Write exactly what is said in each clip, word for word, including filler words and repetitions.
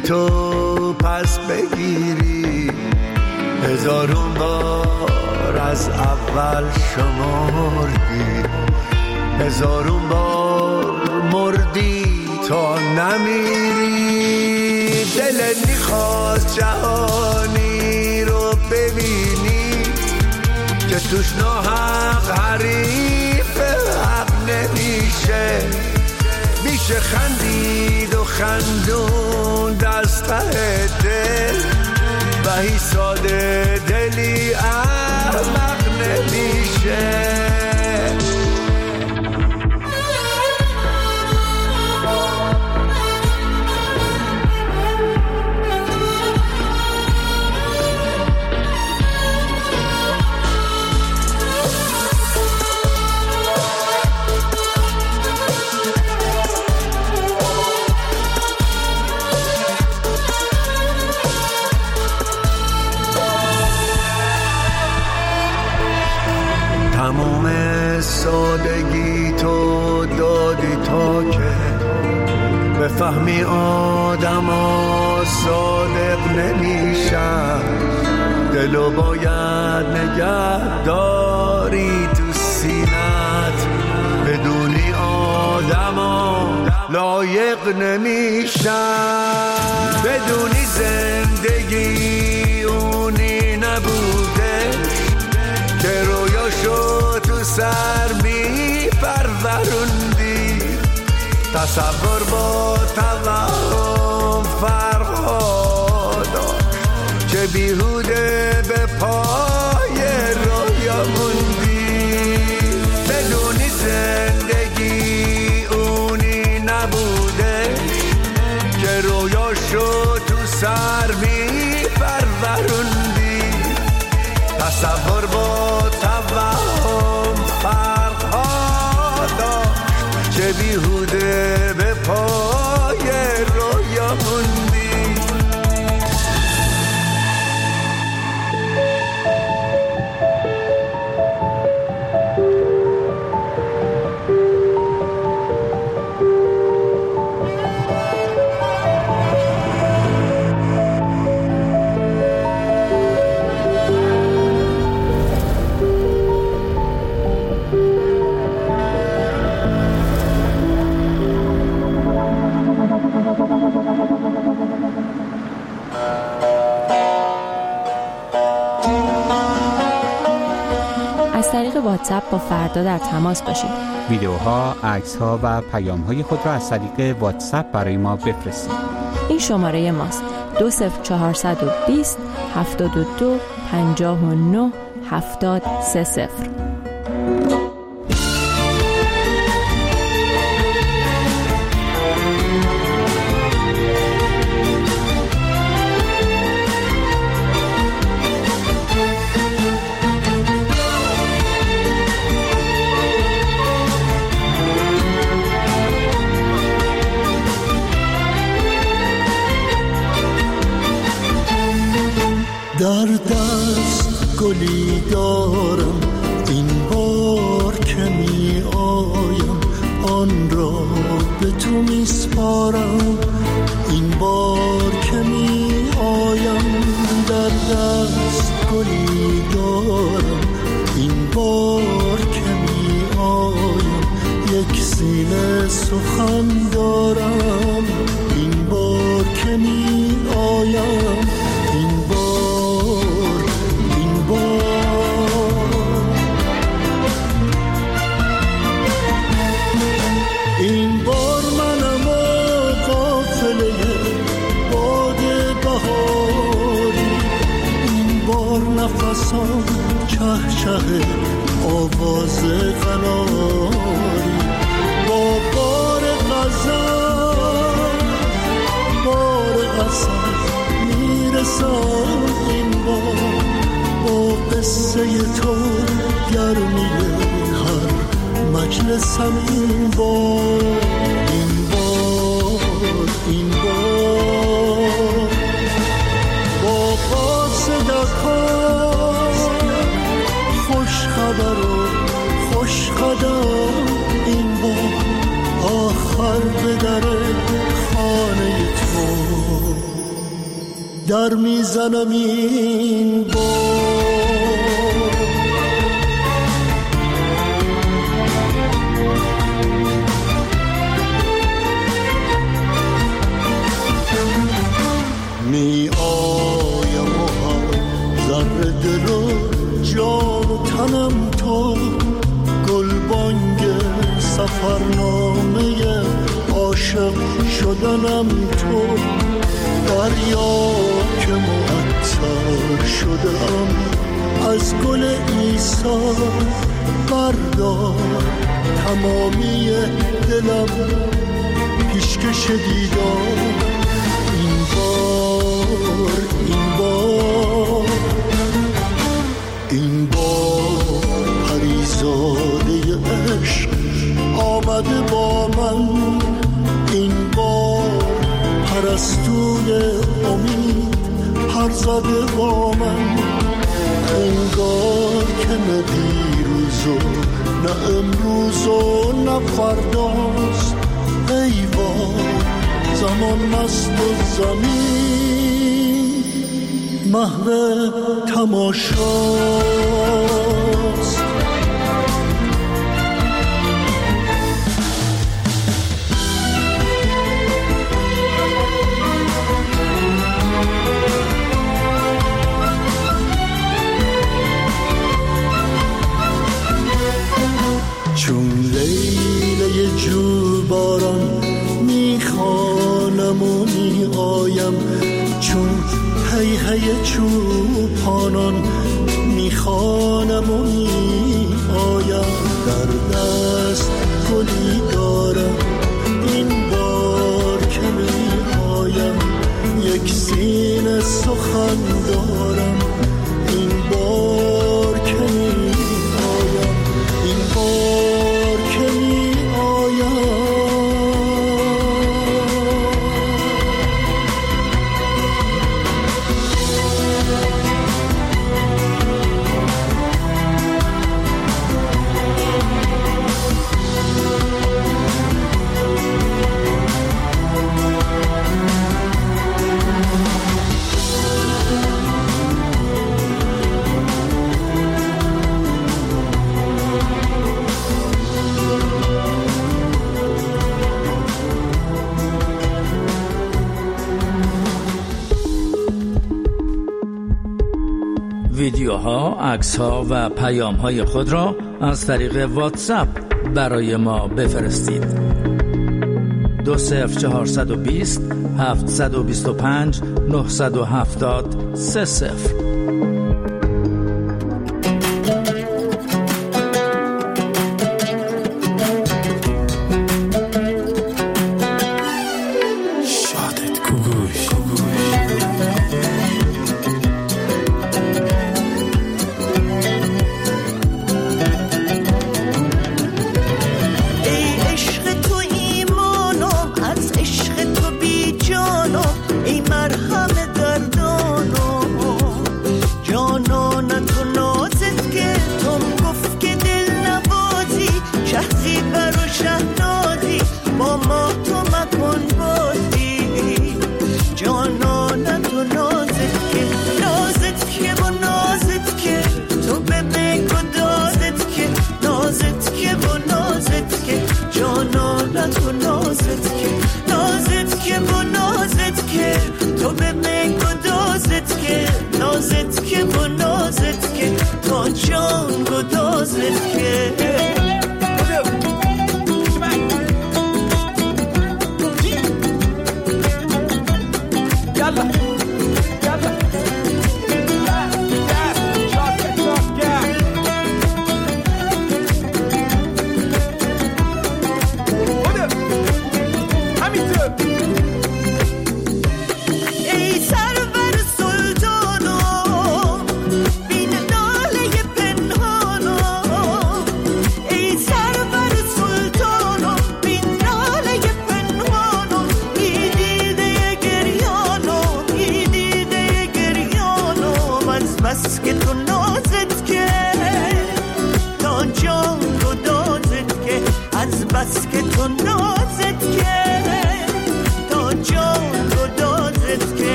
تو پس بگیری، هزارون بار از اول شمردی، هزارون بار مردی تا نمیری. دلت میخواست جهانی رو ببینی که توش ناحق حریف حق نمیشه، میشه خندید و خندون دسته دل و هی ساده دلی احمق نمیشه. تموم سادگی تو دادی تا که بفهمی آدم ها صادق نمیشن، دلو باید نگه داری تو سینت، بدونی آدم ها لایق نمیشن، بدونی زندگی اونی نبوده که رویاشو تو سر می پروروندی، تصور با توهم فرق داشت که بیهوده به پای رویا موندی، بدونی زندگی اونی نبوده که رویاشو تو سر می پروروندی، تصور با توهم فرق‌ها داشت که بیهوده به پای رویا موندی. از طریق واتساپ با فردا در تماس باشید. ویدیوها، عکس‌ها و پیام‌های خود را از طریق واتساپ برای ما بفرستید. این شماره ماست: دو صفر چهارصد و بیست هفتاد و دو پنجاه و نه هفتاد سه صفر. در دست گلی دارم، این بار که می آیم آن را به تو می سپارم، این بار که می آیم در دست گلی دارم، این بار که می آیم یک سینه سخن دارم، این بار که می آیم این بار این بار این بار منم و قافله باد بهاری، این بار نفسم چه چه آواز قناری، با بار غزل بار قصد میرسم این بار، با قصه تو گرمی هر مجلسم این بار این بار این بار با قاصدکان خوش خبر و خوش قدم این بار آخر به در خانه تو در میزنم این بار. می آیم و هر ذره دل و جان و تنم تو، گلبانگ سفرنامه عاشق شدنم تو، دریا که معطر شدم از گل عیسی، بردار تمامی دلم پیشکش دیدار. این بار این بار این بار پریزاده عشق آمده با من، این بار پرستوی امید پر زده با من. انگار که نه دیروز و نه امروز و نه فرداست، ای وای زمان مست و زمین محو تماشاست. چون لیله جو باران میخوانم و میآیم، چون هی هی چوپانان میخوانم و میآیم. در دست گلی دارم این بار که میآیم، یک سینه سخن دارم این بار که میآیم، این بار که میآیم. ویدیوها، عکس‌ها و پیام‌های خود را از طریق واتساپ برای ما بفرستید. دو صفر چهارصد و بیست هفتصد و بیست و پنج نهصد و هفتاد سه صفر.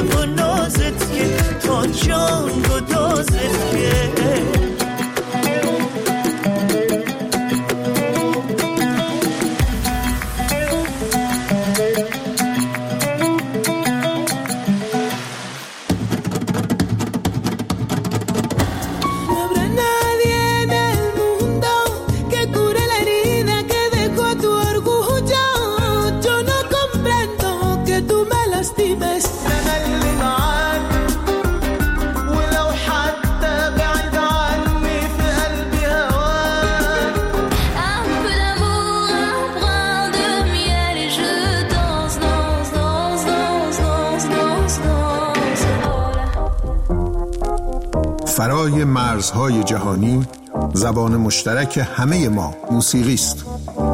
و نازت که تا جان گدازت که فرای مرزهای جهانی، زبان مشترک همه ما موسیقی است.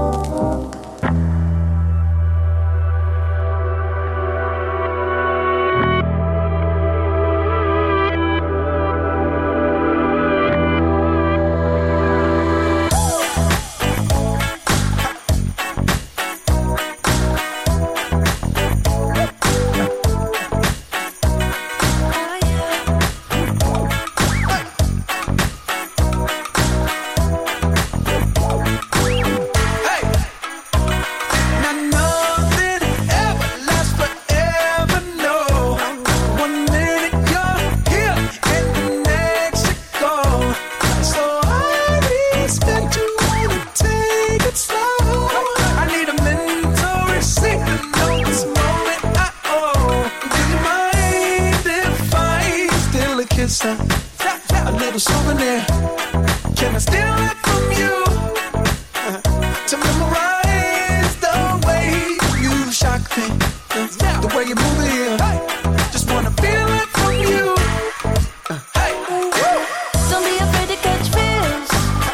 A little souvenir. Can I steal it from you? Uh, to memorize the way you shock me, the way you move it here. Just wanna feel it from you. Uh, hey. Don't be afraid to catch feels.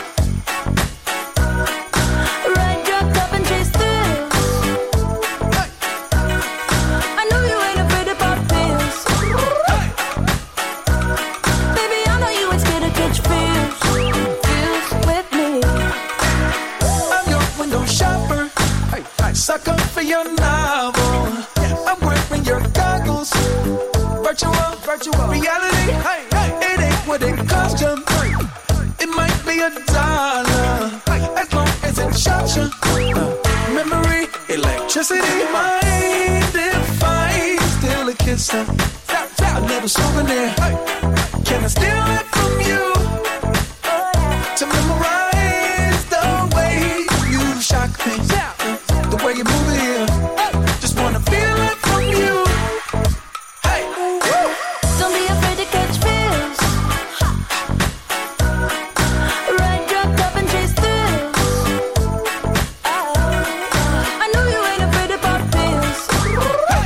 Ride drugged up and chase thrills. Hey. I know you ain't afraid to pop pills. Hey. Baby, I know you ain't scared to catch feels. Feels with me. I'm your window shopper. Hey. Hey. Sucker for your novel. I'm wearing your goggles. Virtual, virtual reality. Hey, hey. It ain't what it cost you. It might be a dollar, as long as it shot you. Uh, memory, electricity, mind if I steal a kiss? Uh, a little souvenir. Can I steal it from you? To memorize the way you shock me, the way you move it here. Just wanna feel it from you. Hey, woo. Don't be afraid to catch feels. Ride drugged up and chase thrills. I know you ain't afraid to pop pills. Hey.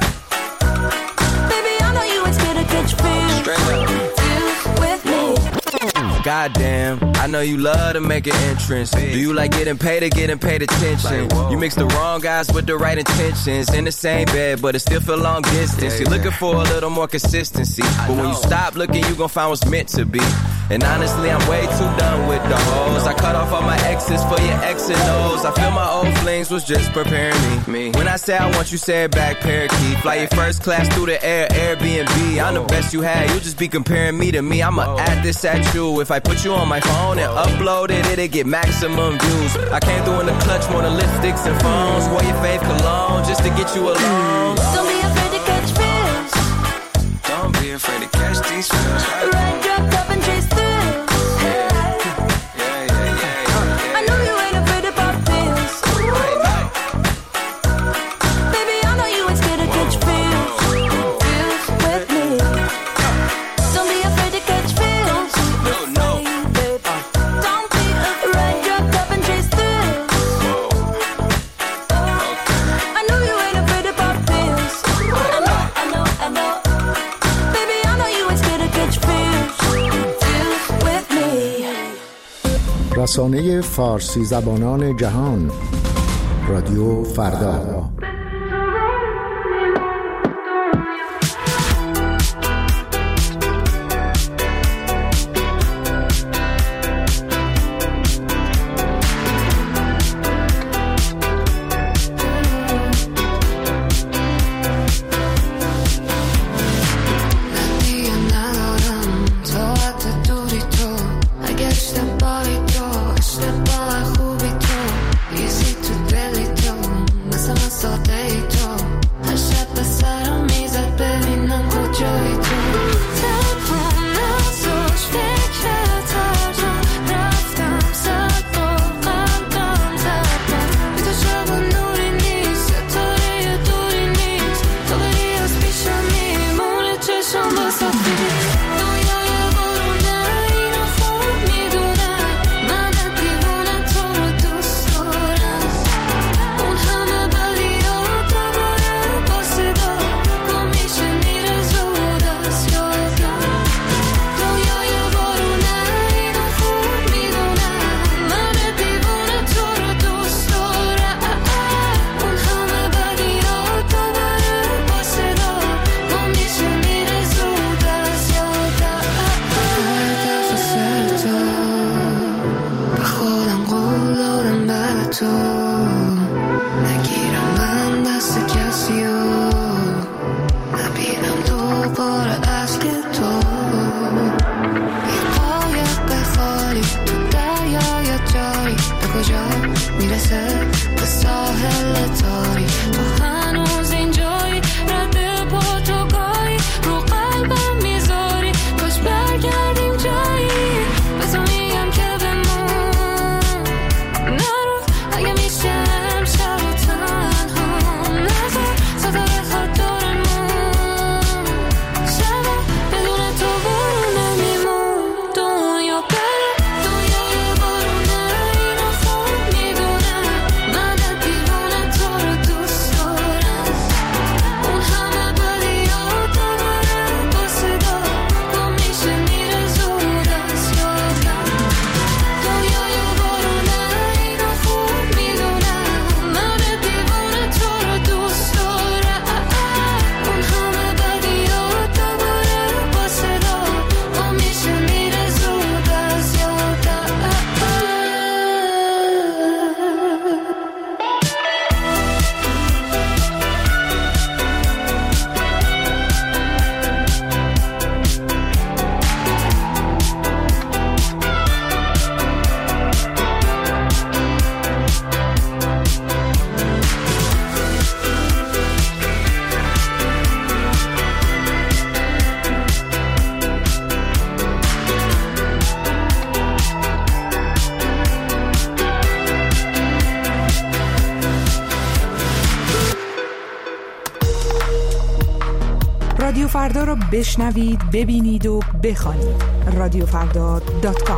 Baby, I know you ain't scared to catch feels. Feels with me. Goddamn, I know you love to make an entrance. Do you like getting paid or getting paid attention? You mix the wrong guys with the right intentions. In the same bed, but it still feel long distance. You're looking for a little more consistency. But when you stop looking, you gon' find what's meant to be. And honestly, I'm way too done with the hoes. I cut off all my exes for your X and O's. I feel my old flings was just preparing me. When I say I want you, say it back, parakeet. Fly your first class through the air, Airbnb. I'm the best you had, you just be comparing me to me. I'ma add this at you. If I put you on my phone and upload it, it'll get maximum views. I came through in the clutch, more than lipsticks and phones. Wore your fave cologne just to get you alone. Don't be afraid to catch feels. Don't be afraid to catch these feels. Ride drugged up and chase thrills. Yeah, yeah, yeah, yeah. I know you ain't afraid to pop pills. Baby, I know you ain't scared to catch feels. Feels with me. Don't be afraid to catch feels. No, no. Don't be afraid. Ride drugged up and chase thrills. I know you ain't afraid to pop pills. I know, I know, I know. Baby, I know you ain't scared to catch feels. Feels with me. رسانه فارسی زبانان جهان، رادیو فردا. رادیو فردا رو بشنوید، ببینید و بخوانید. رادیو فردا دات کام.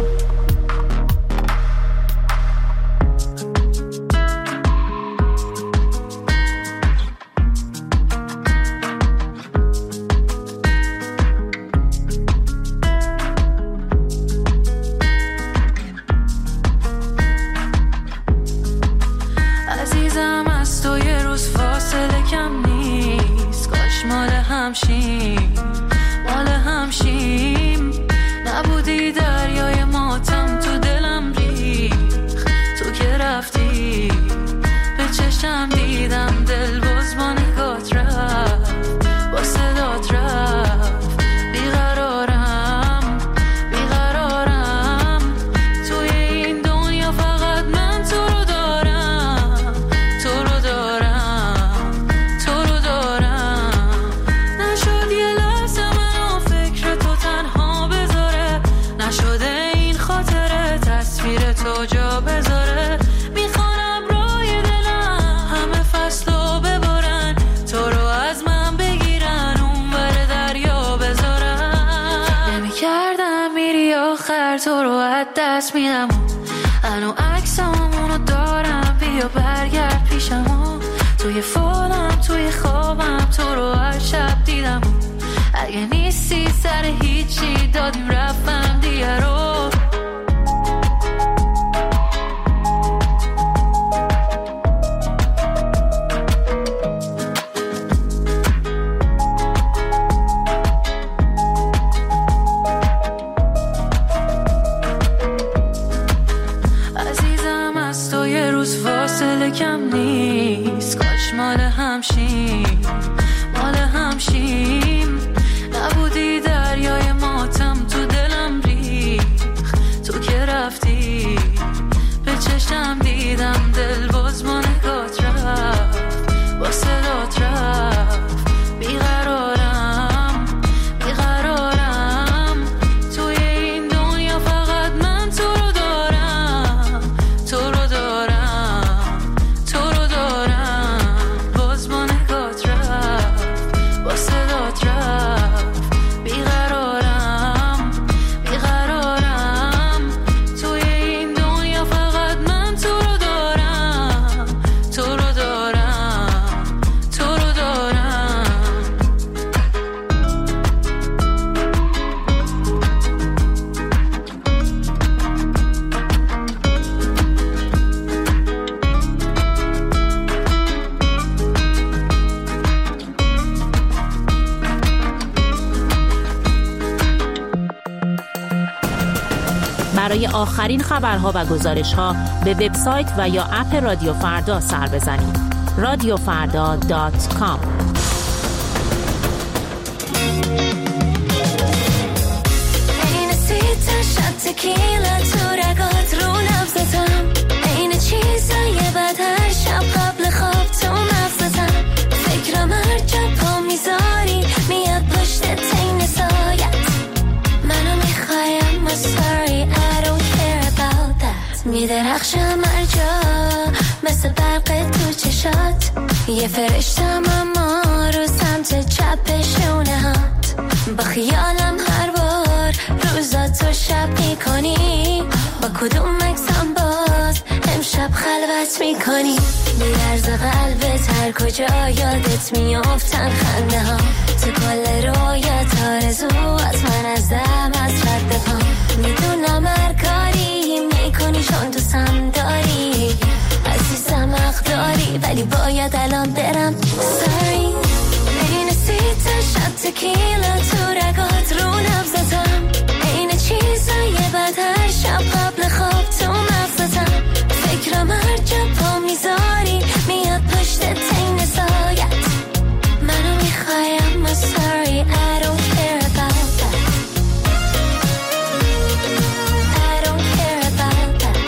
تو رو از دست میدم، الان عکسامونو دارم، بیا برگرد پیشم، توی فالم توی خوابم تو رو هر شب دیدم، اگه نیستی سر هیچی دادیم رفتم دیگه رو. کم نیست کاش مال همشیم، مال همشیم، نبودی دریای ماتم تو دلم ریخ، تو که رفتی به چشم دیدم دل باز با نگات رفت، با صدات رفت، بیقرارم بیقرارم توی این دنیا، فقط من تو رو دارم، تو رو دارم بیقرارم برای آخرین خبرها و گزارش‌ها به وبسایت و یا اپ رادیو فردا سر بزنید. رادیو فردا دات کام. تکیلا تو رگات رو نبزتم، این چیزای بد هر شب قبل خواب تو مغزتم. فکرم هر جا پا میذاری میاد پشت تین سایت. منو میخوایم I'm sorry I don't care about that. میدرخشم هر جا مثل برق تو چشات، یه فرشتم اما رو سمت چپ شونه هات. با خیالم هر بار روزا تو شب میکنی، با کدوم مکسم باز امشب خلوت میکنی. بیارز قلبت هر کجا یادت میافتن خنده ها، تو کل رویات آرزو از من از دم از رد پا. میدونم هر کاری میکنی چون دوستم داری، عزیزم حق داری ولی باید الان برم. Sorry این سیتا شد تکیلا تو رگات رو نبزتم، این چیزای بد هر شب قبل خواب تو مغزتم. فکرم هر جا پا میذاری میاد پشت تین سایت. منو میخوایم I'm sorry I don't care about that. I don't care about that.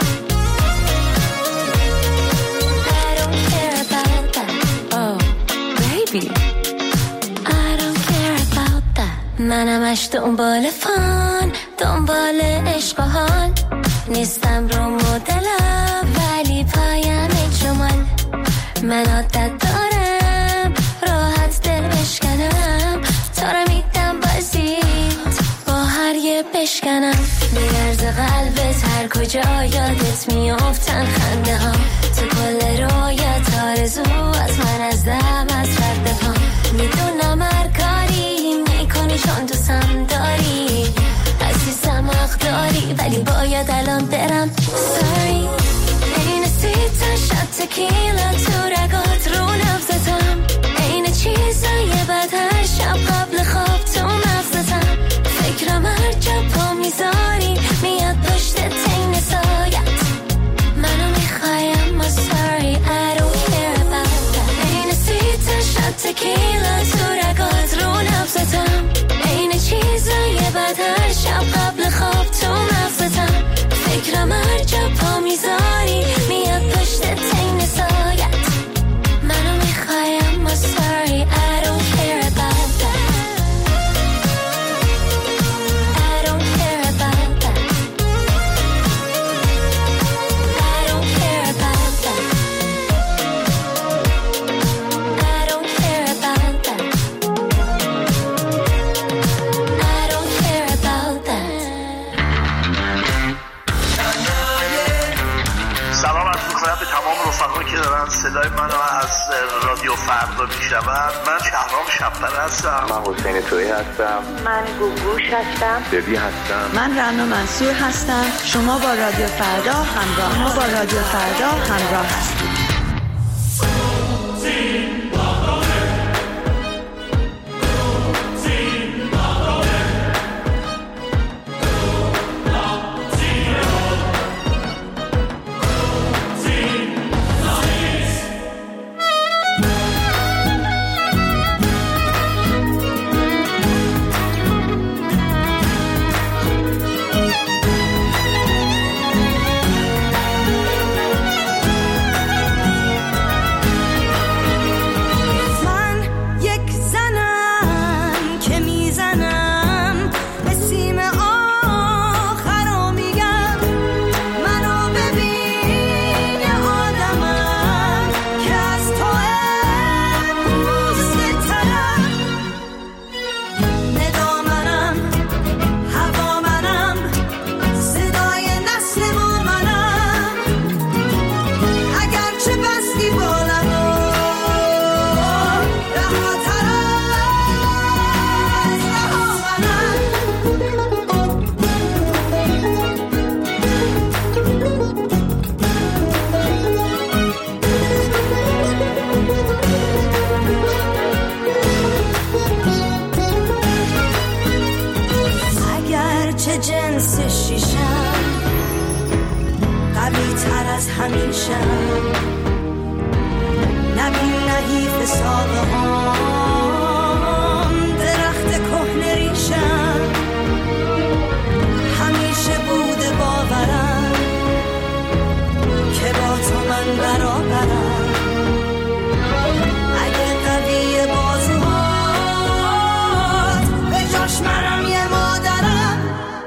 I don't care about that. Oh baby I don't care about that. منمش دنبال فان، دنبال عشق و حال، نیستم رو مدلم ولی پایم جمال. من عادت دارم راحت دل بشکنم، تا رو میدم بازیت با هر یه بشکنم. میرز قلبت هر کجا یادت میافتن خنده ها، تو کل رویات آرزو از من از دم از رد پا. میدونم هر کاری میکنی چون دوستم داری، عزیزم حق داری ولی باید الان برم. Sorry این سیتا شد تکیلا تو رگات رو نبزتم، این چیزای بد هر شب قبل خواب تو مغزتم. فکرم هر جا پا میذاری میاد پشت تین سایت. منو میخوایم I'm sorry I don't care about that. این سیتا شد تکیلا تو رگات رو نبزتم، این چیزای بد هر شب قبل خواب تو مغزتم. فکرم هر جا پا میذاری میاد پشت تین سایت. منو میخوایم I'm sorry I don't care about that. I don't care about that. I don't care about that. I don't care about that. I don't care about that. سلام عرض می‌کنم به تمام رفقایی که دارن صدای منو از رادیو فردا میشنون. من شهرام شب‌پر هستم. من حسین تویی هستم. من گوگوش هستم. ببی هستم. من رنا منصور هستم. شما با رادیو فردا همراه شما با رادیو فردا همراه هستید. جنس شیشم از همیشه نبین نحیف ساقه هم درخت کهنه ریشم همیشه بوده باورم که با تو من برابرم اگه قوی بازوهات به جاش منم یه مادرم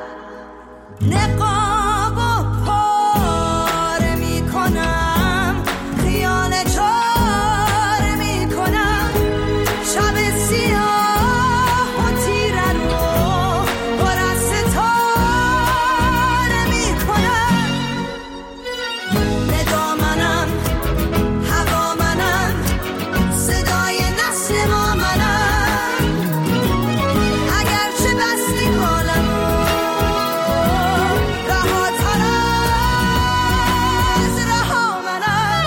نقاب و پاره می کنم خیال چاره می کنم شب سیاه و تیره رو پر از ستاره می کنم ندا منم هوا منم صدای نسل ما منم اگرچه بستی حالمو رهاتر از رها منم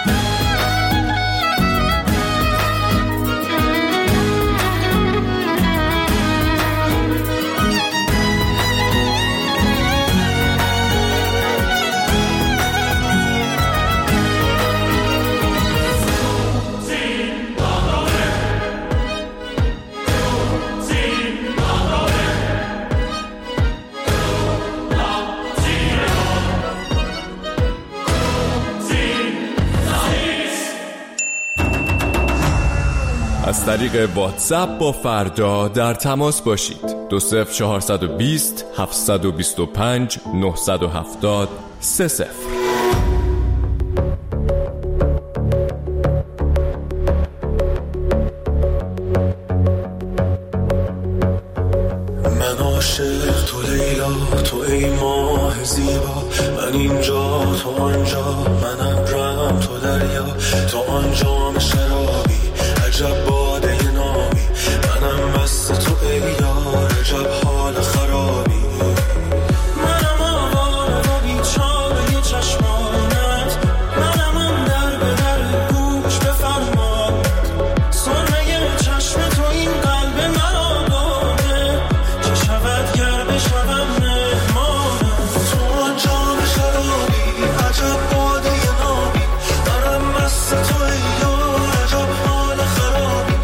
از طریق واتساپ با فردا در تماس باشید. دو صفر چهارصد و بیست هفتصد و بیست و پنج نهصد و هفتاد سه صفر. من عاشق تو لیلا تو ای ماه زیبا من اینجا تو آنجا من ابرم تو دریا تو آنجام شرابی عجب باده نامی منم مست تو ای یار عجب حال خرابی منم آواره و بیچاره چشمانت منم اون در به در گوش بفرماد سرمه چشم تو این قلب مرا باده چه شود گر بشوم مهمانم تو آنجام شرابی عجب باده نامی منم مست تو ای یار عجب حال خرابی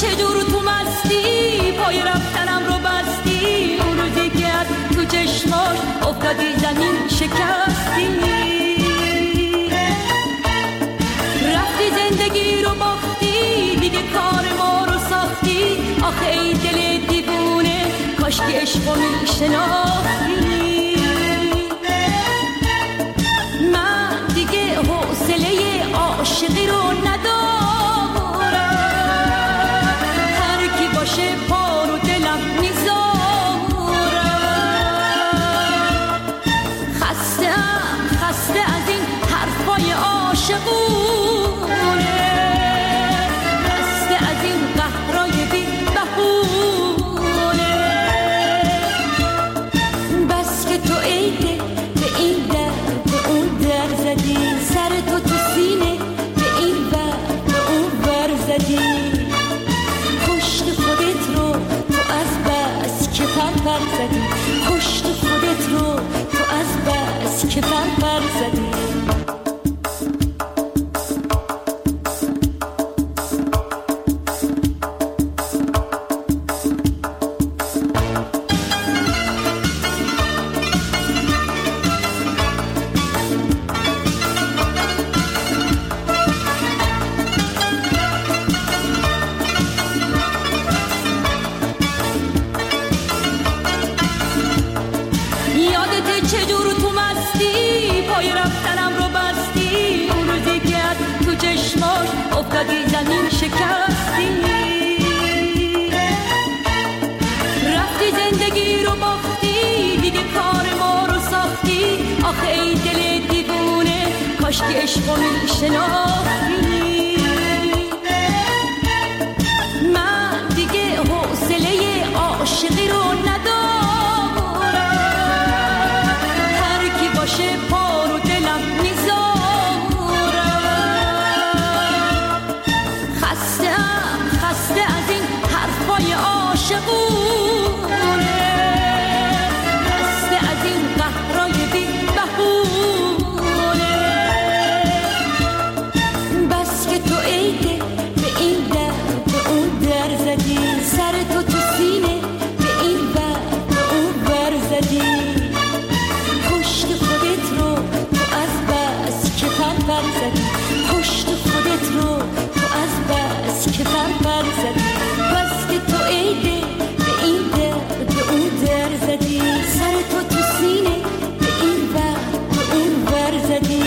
چجور تو مستی پای رفتنم رو بستی، اون روزی که از تو چشماش افتادی زمین شکستی، رفتی زندگی رو باختی، دیگه کار ما رو ساختی. آخه ای دل دیوونه کاش که عشق رو میشناختی. من دیگه حوصله عاشقی رو ندارم، هر کی باشه پا رو دلم میذارم. خسته‌ام خسته از این حرفای عاشقونه، خسته از این قهرای بی بهونه. بس که تو عیده به این در به اون در زدی، سر تو تو سینه به این ور به اون ور زدی. کشت خودت رو تو از بس که پر پر زدی، کشت خودت رو تو از بس که پر پر زدی. افتادی زمین شکستی، رفتی زندگی رو باختی، دیگه کار ما رو ساختی. آخه ای دل دیوونه کاش که عشق رو میشناختی. من دیگه حوصله عاشقی رو ندارم، هر کی باشه پا رو دلم میذارم. خسته از این حرفای عاشقونه، خسته از این قهرای بی بهونه. بس که تو عیده به این در به اون در زدی، سر تو تو سینه به این ور به اون ور زدی. کشت خودت رو تو از بس که پر پر زدی، کشت خودت رو تو از بس که پر پر زدی. بس که تو عیده به این در به اون در زدی، سر تو تو سینه به این ور به اون ور زدی.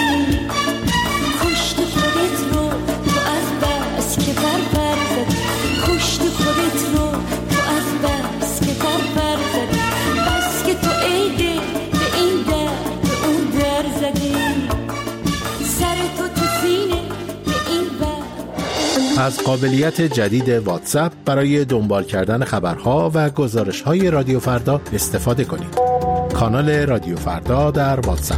کشت خودت رو تو از بس که پر پر زدی، کشت خودت رو تو از بس که پر پر زدی. بس که تو عیده به این در به اون در زدی، سر تو تو سینه به این ور. از قابلیت جدید واتساپ برای دنبال کردن خبرها و گزارش‌های رادیو فردا استفاده کنید. کانال رادیو فردا در واتساپ.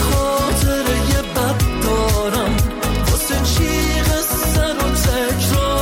Control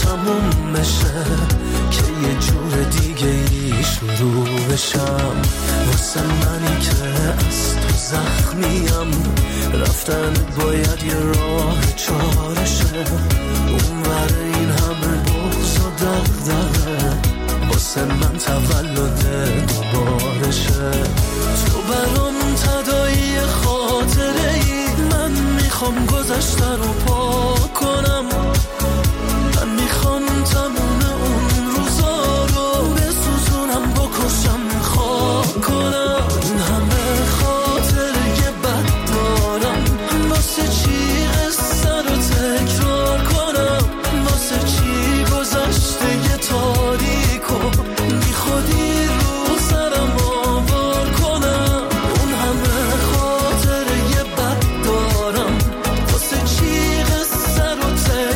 تموم بشه که یه جور دیگه ای شروع بشم. واسه منی که از تو زخمیم رفتن باید یه راه چارشه، اون ور این همه بغض و دغدغه واسه من تولد دوبارشه. تو برام تداعی خاطره ای، من میخوام گذشته رو پاک کنم، من میخوام تموم اون روزا رو بسوزونم بکشم خاک کنم. این همه خاطره بد دارم، واسه چی قصه رو تکرار کنم، واسه چی گذشته یه تاریکو بی خودی رو سرم آوار کنم. اون همه خاطره بد دارم، واسه چی قصه رو تکرار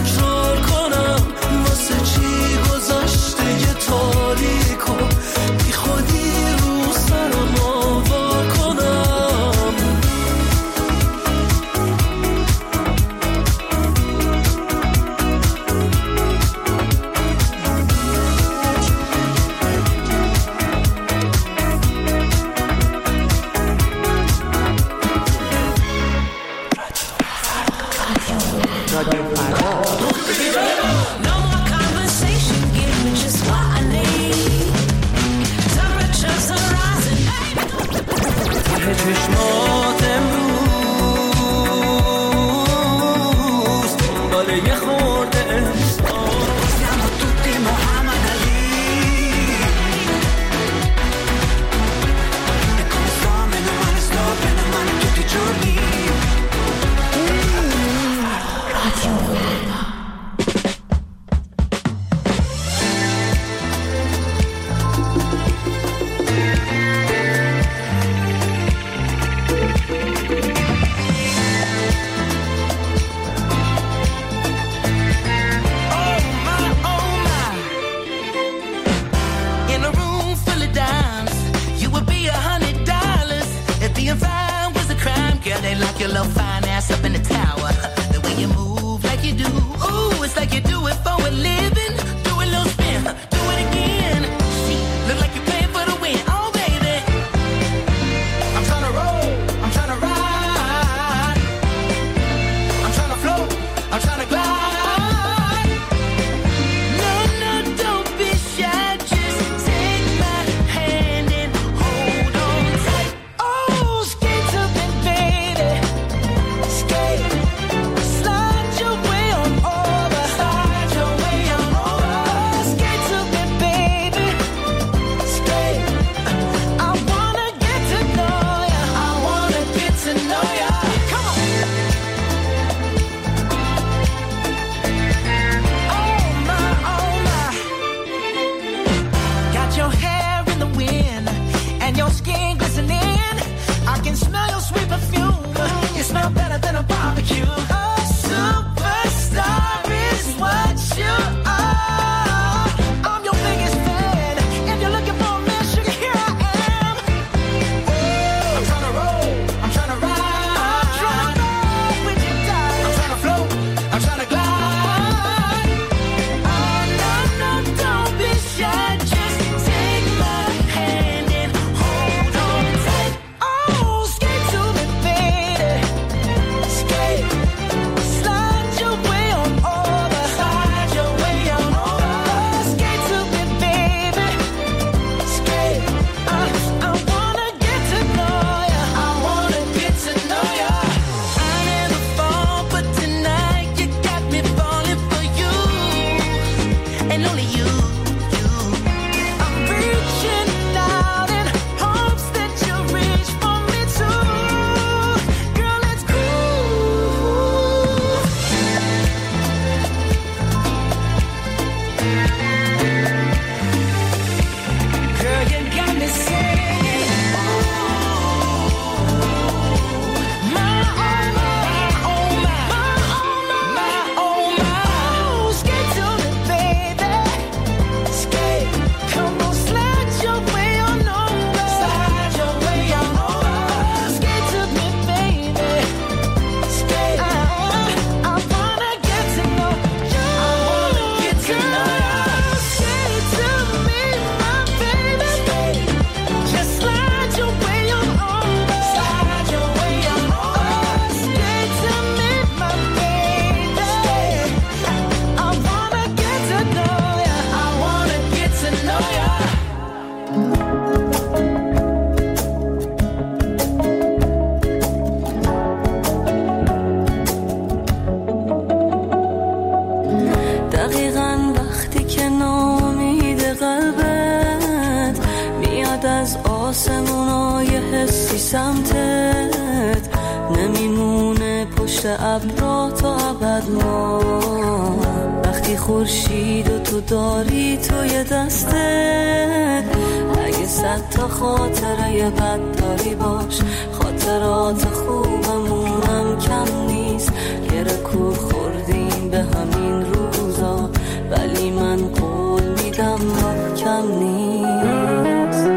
میاد از آسمونای حسی سمتت، نمیمونه پشت ابرا تا ابد ما. وقتی خورشید و تو داری توی دستت، اگه صد تا خاطره بد داری باش، خاطرات خوبمونم کم نیست. یه رکور خوردیم به همین روزا، ولی من قول میدم کم نیست.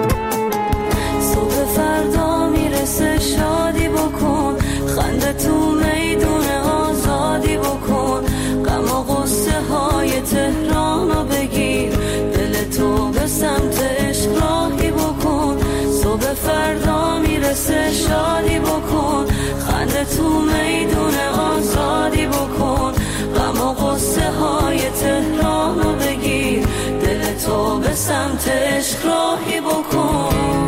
صبح فردا میرسه شادی بکن، خنده تو میدون آزادی بکن. غم و غصه های تهرانو بگیر، دل تو به سمت عشق راهی بکن. صبح فردا میرسه شادی بکن، خنده تو میدون آزادی بکن. غم و غصه های تهرانو بگیر، دل تو به سمت عشق راهی بکن.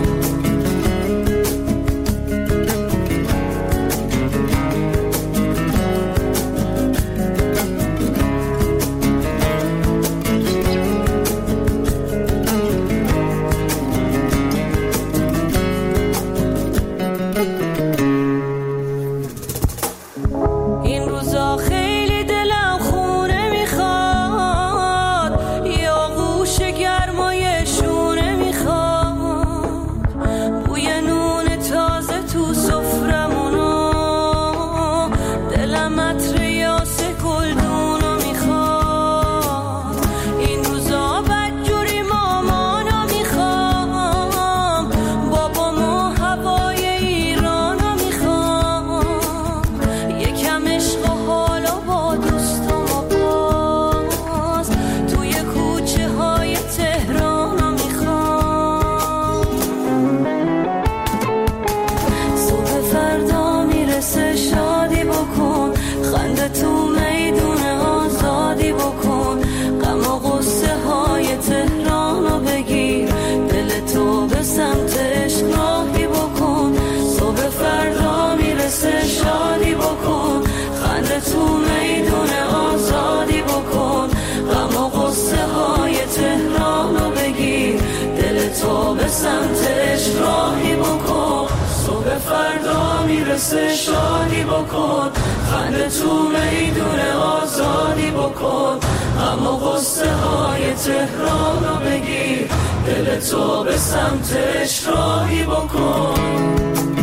سمتش راهی بکن. صبح فردا میرسه شادی بکن، خنده تو میدون آزادی بکن. اما غصه های تهران رو بگیر، دل تو به سمتش راهی بکن.